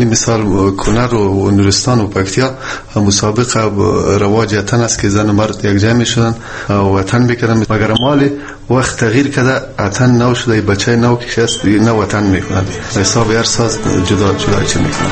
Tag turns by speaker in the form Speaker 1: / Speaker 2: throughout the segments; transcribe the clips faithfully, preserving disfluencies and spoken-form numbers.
Speaker 1: همین مثال کنر و نورستان و پکتیا مسابقه رواج اتن است که زن و مرد یک جمع میشدن و اتن میکردن، مگر مال وقت تغییر کرده اتن نو شده، بچه نو که شست نو اتن میکنن، حساب هر ساز جدا جدا چه میکنن.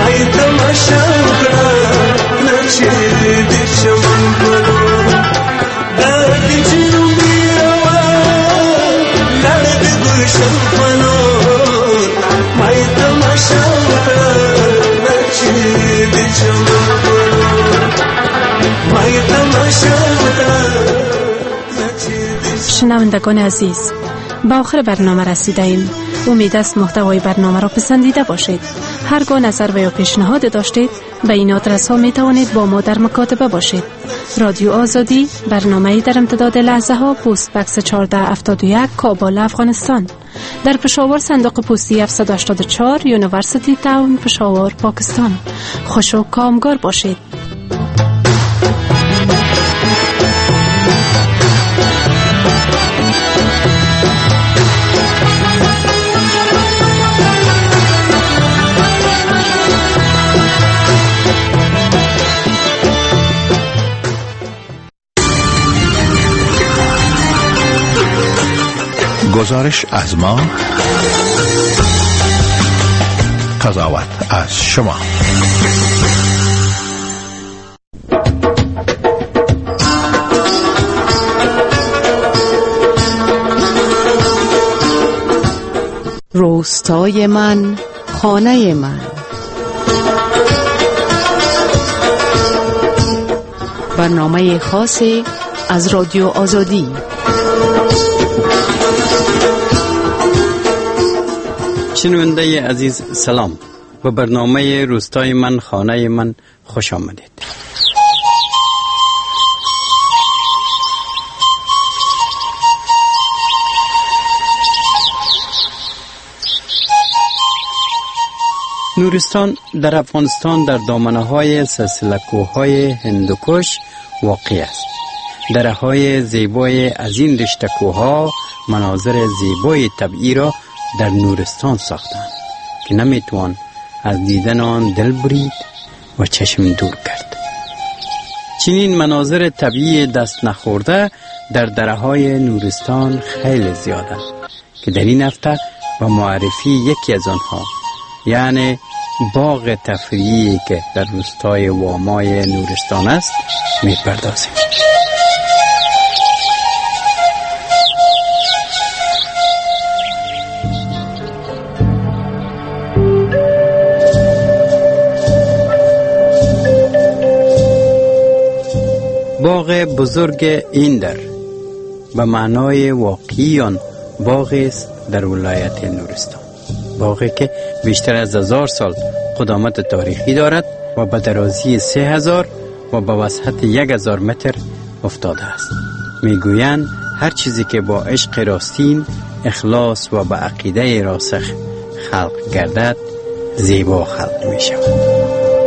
Speaker 2: شنوندگان عزیز، به آخر برنامه رسیده ایم. امید است محتوای برنامه را پسندیده باشید. هرگاه نظر و یا پیشنهاد داشتید به این آدرس ها می توانید با ما در مکاتبه باشید. رادیو آزادی، برنامه‌ای در امتداد لحظه ها، پست بکس چهارده هفتاد و یک، کابل، افغانستان. در پشاور صندوق پستی هفتصد و هشتاد و چهار، یونیورسیتی تاون، پشاور، پاکستان. خوش و کامگار باشید.
Speaker 3: گزارش از ما، قضاوت از شما.
Speaker 4: روستای من، خانه من. برنامه خاصی از رادیو آزادی.
Speaker 5: شنونده عزیز سلام، به برنامه روستای من، خانه من خوش آمدید. نورستان در افغانستان در دامنه های سلسله کوههای هندوکش واقع است. دره های زیبای از این رشته کوهها مناظر زیبای طبیعی را در نورستان ساختند که نمیتوان از دیدن آن دل برید و چشم دور کرد. چنین مناظر طبیعی دست نخورده در دره های نورستان خیلی زیاد است که در این هفته با معرفی یکی از آنها، یعنی باغ تفریحی که در روستای وامای نورستان است، میپردازیم. باغ بزرگ ایندر به معنای واقعی آن باغ است در ولایت نورستان. باغی که بیشتر از هزار سال قدامت تاریخی دارد و به درازی سه هزار و به وسعت یک هزار متر افتاده است. میگویند هر چیزی که با عشق راستین، اخلاص و به عقیده راسخ خلق گردد، زیبا خلق می شود.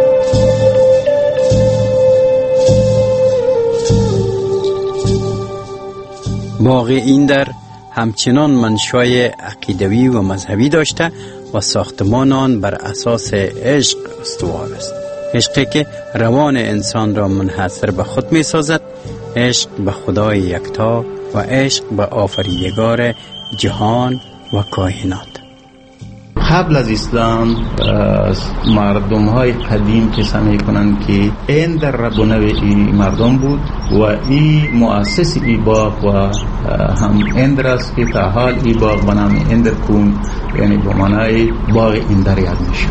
Speaker 5: باغ ایندر همچنان منشای عقیدوی و مذهبی داشته و ساختمان آن بر اساس عشق استوار است. عشقی که روان انسان را منحصر به خود می سازد، عشق به خدای یکتا و عشق به آفریدگار جهان و کائنات.
Speaker 6: قبل از اسلام مردم های قدیم که می کنند که این در ربونه این مردم بود و این مؤسس ای باغ و هم اندر است که تا حال ای باغ به نام اندر کون، یعنی به معنای باغ ایندر یاد میشه.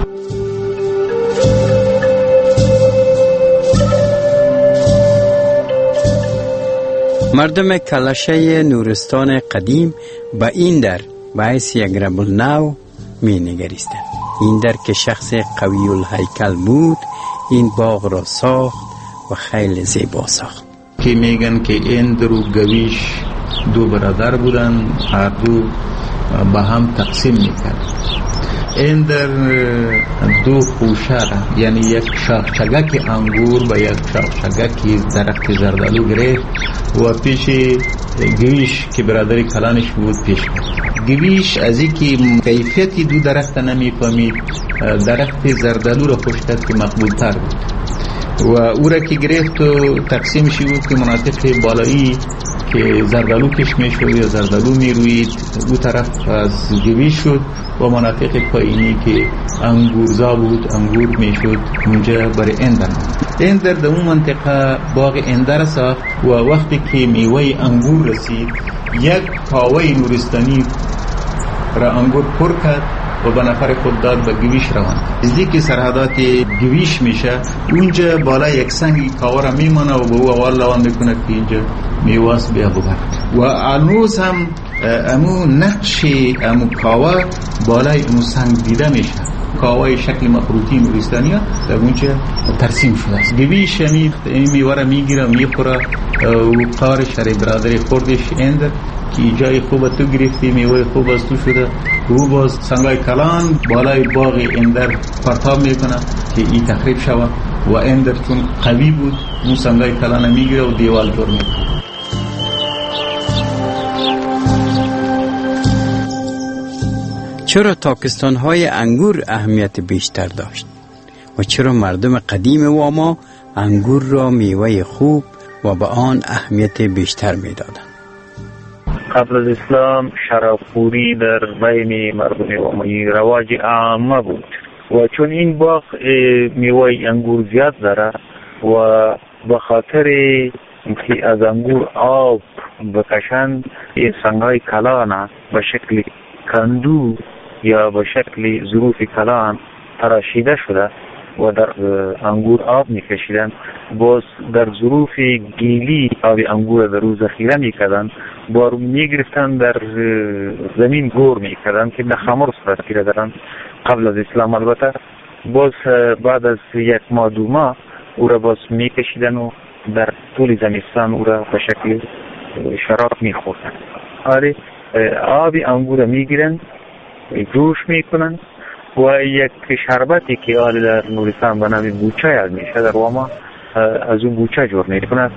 Speaker 5: مردم کلشه نورستان قدیم به ایندر به حیث یک رب النو می نگریستند. ایندر که شخص قوی الهیکل بود، این باغ را ساخت و خیلی زیبا ساخت.
Speaker 6: که میگن که ایندر و گویش دو برادر بودن، هر دو با هم تقسیم میکرد. ایندر دو خوشه را، یعنی یک شاخچگک انگور و یک شاخچگک درخت زردالو گرفت و پیش گویش که برادر کلانش بود پیش کرد. گویش از اینکه کیفیتی دو درخت نمیفهمید، درخت زردالو را خوش کرد که مقبول تر بود و او را که گرفت و تقسیم شد بود که مناطق بالایی که زردالو کش می شد یا زردالو می روید او طرف از گویش شد و مناطق پایینی که انگورزا بود انگور می شد اونجا برای اندر. اندر در اون منطقه باغ اندر ساخت و وقتی که میوه انگور رسید یک کاوه نورستانی را انگور پر کرد و به نفر خود داد به گویش روان. ازدی که سرحدات گویش میشه اونجا بالا یک سنگی کاوه را میمانه و به او اول روان میکنه که اینجا میواست بیا ببر و انوز هم امو نقش امو کاوه بالای امو سنگ دیده میشه. کاوه شکل مخروطی نورستانی ها در اونجا ترسیم شده است. گویش همی میوه را میگیره میخوره و قارش هر برادر خوردش اندر که جای خوب تو گرفتی میوه خوب از تو شده او باز سنگای کلان بالای باغ اندر پرتاب میکنه که این تخریب شود و اندر چون قوی بود اون سنگای کلان میگیره و دیوال جور میکنه.
Speaker 5: چرا تاکستان‌های انگور اهمیت بیشتر داشت و چرا مردم قدیم واما انگور را میوه خوب و به آن اهمیت بیشتر میدادند؟
Speaker 7: قبل از اسلام شرابخوری در بین مردم وامایی رواج عامه بود و چون این باغ میوه انگور زیاد داره و به خاطر که از انگور آب بکشند سنگای کلان به شکل کندو یا به شکل ظروف کلان تراشیده شده و در انگور آب میکشیدن، باز در ظروف گیلی آب انگور در روز ذخیره میکردن، بارو میگرفتن در زمین گور میکردن که به خمر صورت گیره دارن قبل از اسلام. البته باز بعد از یک ماه دو ماه او را باز میکشیدن و در طول زمستان او را به شکل شراب میخوردن. آره آب انگور میگیرن جوش میکنن و یک شربتی که آل در نورستان به نام بوچه یاد میشه در واما از اون بوچه جور میکنن.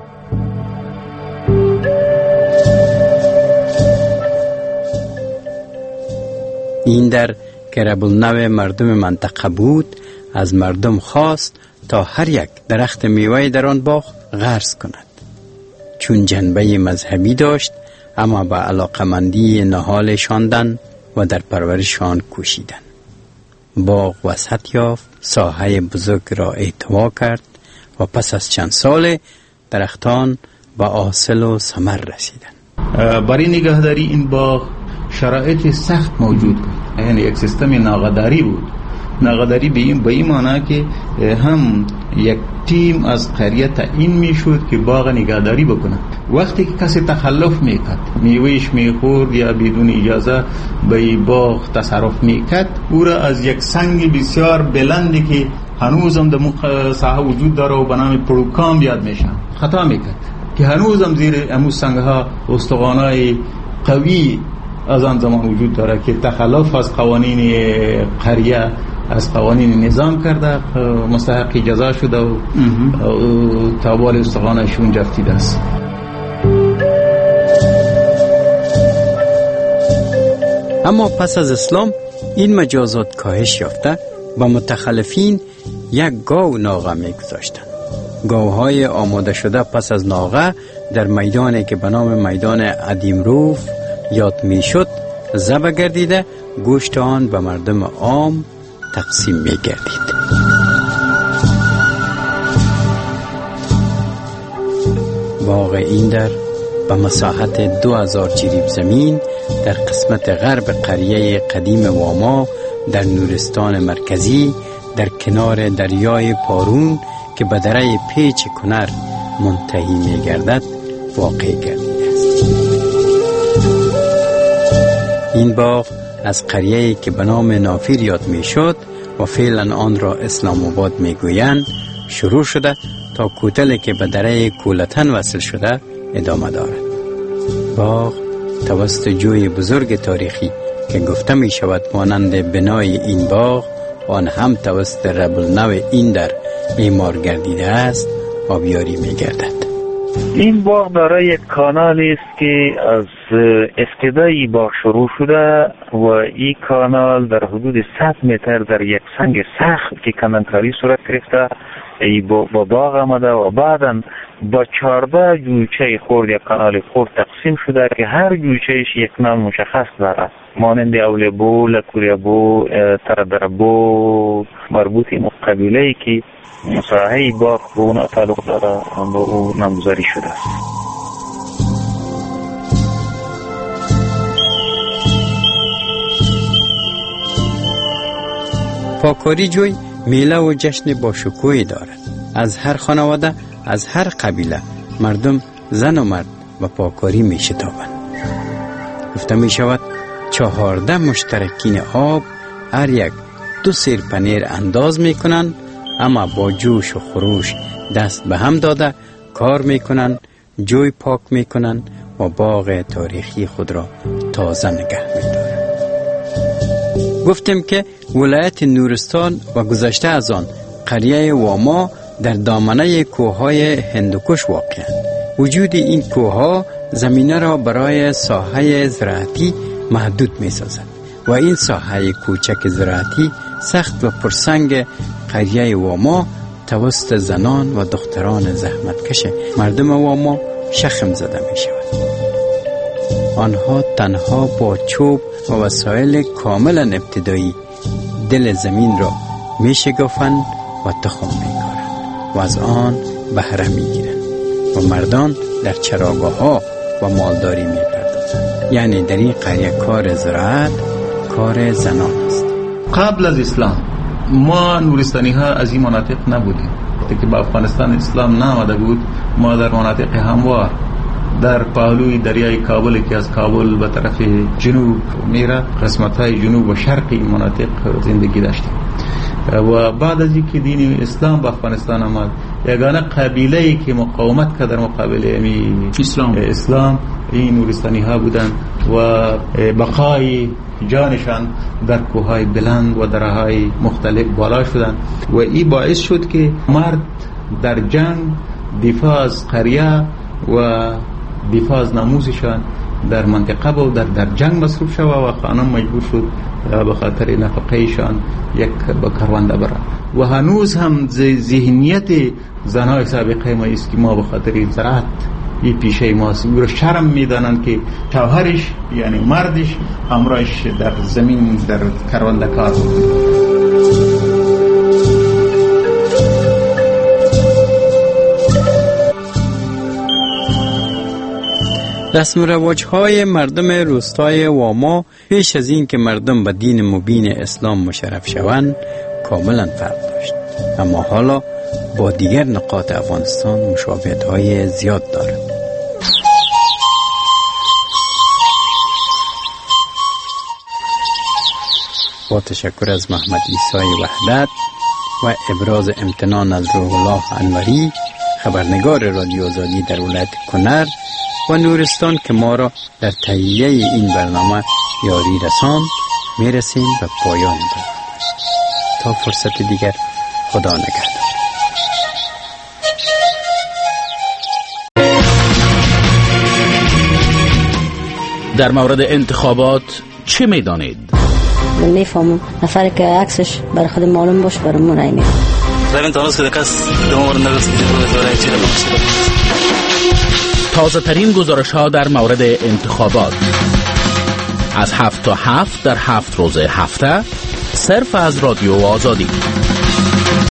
Speaker 5: این در که رب النوع مردم منطقه بود از مردم خواست تا هر یک درخت میوه در آن باغ غرس کند. چون جنبه مذهبی داشت اما با علاقمندی نهال شاندن و در پرورشان کوشیدن. باغ وسعت یافت، ساحه بزرگ را احتوا کرد و پس از چند سال درختان با حاصل و ثمر رسیدند.
Speaker 6: برای نگهداری این باغ شرایط سخت موجود بود، یعنی یک سیستم ناغه‌داری بود. ناغه‌داری به این به این معنی که هم یک تیم از قریه تعیین میشد که باغ نگهداری بکنه. وقتی که کسی تخلف میکرد میوهش میخورد یا بدون اجازه به باغ تصرف میکرد، او را از یک سنگ بسیار بلندی که هنوزم در ساحه وجود داره و به نام پروکام یاد میشن خطا میکرد که هنوزم زیر امو سنگ ها استخوانای قوی از آن زمان وجود داره که تخلف از قوانین قریه از قوانین نظام کرده مستحق جزا شده و تابال استخوانشون جفتیده است.
Speaker 5: اما پس از اسلام این مجازات کاهش یافته و متخلفین یک گاو ناغه می گذاشتن. گاوهای آماده شده پس از ناغه در میدانی که به نام میدان ادیمروف یاد می شد ذبح گردیده گوشت آن به مردم عام تقسیم می گردید. باغ ایندر به مساحت دو هزار جریب زمین در قسمت غرب قریه قدیم واما در نورستان مرکزی در کنار دریای پارون که به دره پیچ کنر منتهی می گردد واقع گردیده است. این باغ از قریه‌ای که به نام نافیر یاد می شد و فعلا آن را اسلام آباد می گویند شروع شده تا کوتل که به دره کولتن وصل شده ادامه دارد. باغ توسط جوی بزرگ تاریخی که گفته می شود مانند بنای این باغ آن هم توسط رب النوع این در اعمار گردیده است آبیاری می گردد.
Speaker 7: این باغ دارای یک کانالی است که از ابتدای باغ شروع شده و این کانال در حدود صد متر در یک سنگ سخت که کندنکاری صورت گرفته ای با باغ آمده و بعدا با چهارده جویچه خورد یک کانال خورد تقسیم شده که هر جویچهش یک نام مشخص داره، مانند اولیبو، لکوریابو، تردربو، مربوط این قبیله ای که ساحه باغ به اون تعلق داره به اون نامگذاری شده است.
Speaker 5: پاکاری جوی میله و جشن با شکوهی دارد. از هر خانواده، از هر قبیله مردم زن و مرد و پاکاری می شتابند. گفته می شود چهارده مشترکین آب هر یک دو سیر پنیر انداز می کنند، اما با جوش و خروش دست به هم داده کار می کنند، جوی پاک می کنند و باغ تاریخی خود را تازه نگه می دارند. گفتیم که ولایت نورستان و گذشته از آن قریه واما در دامنه کوههای هندوکش واقعند. وجود این کوهها زمینه را برای ساحه زراعتی محدود می سازد و این ساحه کوچک زراعتی سخت و پرسنگ قریه واما توسط زنان و دختران زحمتکش مردم واما شخم زده می شود. آنها تنها با چوب و وسایل کاملا ابتدایی دل زمین را می شکافند و تخم می کارند و از آن بهره می گیرند و مردان در چراگاه ها و مالداری می پردازند. یعنی در این قریه کار زراعت کار زنان است.
Speaker 6: قبل از اسلام ما نورستانی ها از این مناطق نبودیم. وقتی که به افغانستان اسلام نامده بود ما در مناطق هموار در پهلوی دریای کابل که از کابل به طرف جنوب میره، قسمت های جنوب و شرق این مناطق زندگی داشتیم و بعد از اینکه دین اسلام به افغانستان آمد یگانه قبیله ای که مقاومت کرد در مقابل اسلام اسلام این نورستانی ها بودند و بقای جانشان در کوههای بلند و دره‌های مختلف بالا شدند و این باعث شد که مرد در جنگ دفاع از قریه و دفاع از ناموسشان در منطقه و در, در جنگ مصروف شد و خانم مجبور شد به خاطر نفقهشان یک کرونده بره و هنوز هم ذهنیت زنهای سابقه ما است که ما به خاطر زراعت این پیشه ماست و شرم میدانند که شوهرش یعنی مردش همراهش در زمین در کرونده کار میکنه.
Speaker 5: رسم و رواج‌های مردم روستای واما پیش از این که مردم به دین مبین اسلام مشرف شوند کاملا فرق داشت، اما حالا با دیگر نقاط افغانستان مشابهت‌های زیاد دارد. با تشکر از محمد عیسی وحدت و ابراز امتنان از روح الله انوری، خبرنگار رادیو آزادی در ولایت کنر و نورستان که ما را در تهیه این برنامه یاری رساند، میرسیم به پایان برنامه. تا فرصت دیگر، خدا نگهدار.
Speaker 8: در مورد انتخابات چه میدانید؟
Speaker 9: من میفهمم نفری که عکسش برای خود معلوم باشه برای من رای میدم.
Speaker 10: زمین تونست که کس دمور نرسید برای چی رو
Speaker 8: تازه ترین گزارش ها در مورد انتخابات از هفت تا هفت در هفت روز هفته صرف از رادیو آزادی.